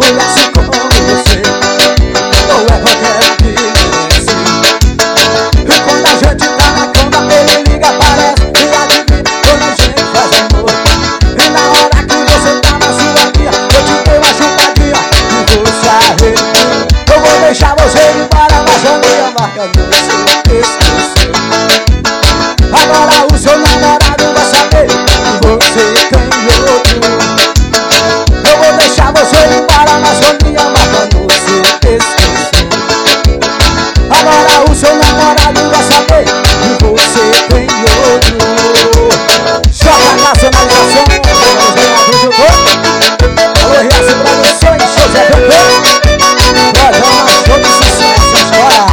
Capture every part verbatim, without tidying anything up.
mulher assim como você, ou é qualquer um que merece. E quando a gente tá na cama, ele liga, aparece e adivinha quando a gente faz amor. E na hora que você tá na sua guia, eu te dei uma chupadinha e você arrepia. Eu vou deixar você ir para a Amazônia, marcando você esqueceu. Agora o seu namorado vai saber que você tem outro. Eu vou deixar você ir para a Amazônia, marcando você esqueceu. Agora o seu namorado vai saber que você tem outro. Joga a nacionalização, vamos ganhar do jogo. Alô, Riacho Produções, José Doutor. Programa show de sucesso, história.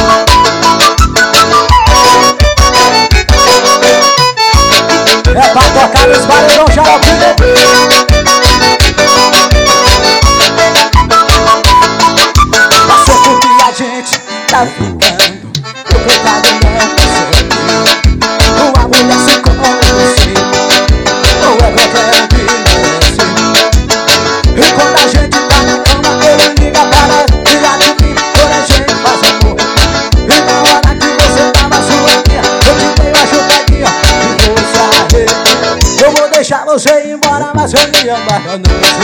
É pra tocar nos barulhão Xaropinho. Passou porque a gente tá ficando. O coitado não percebe. Uma mulher assim como você, ou é qualquer um que merece. E quando a gente tá na cama, ele liga para e adivinha quando a gente faz amor. E na hora que você tá na sua guia, eu te dei uma chupadinha e você arrepia. Eu vou deixar você ir embora, mas eu me embarcando.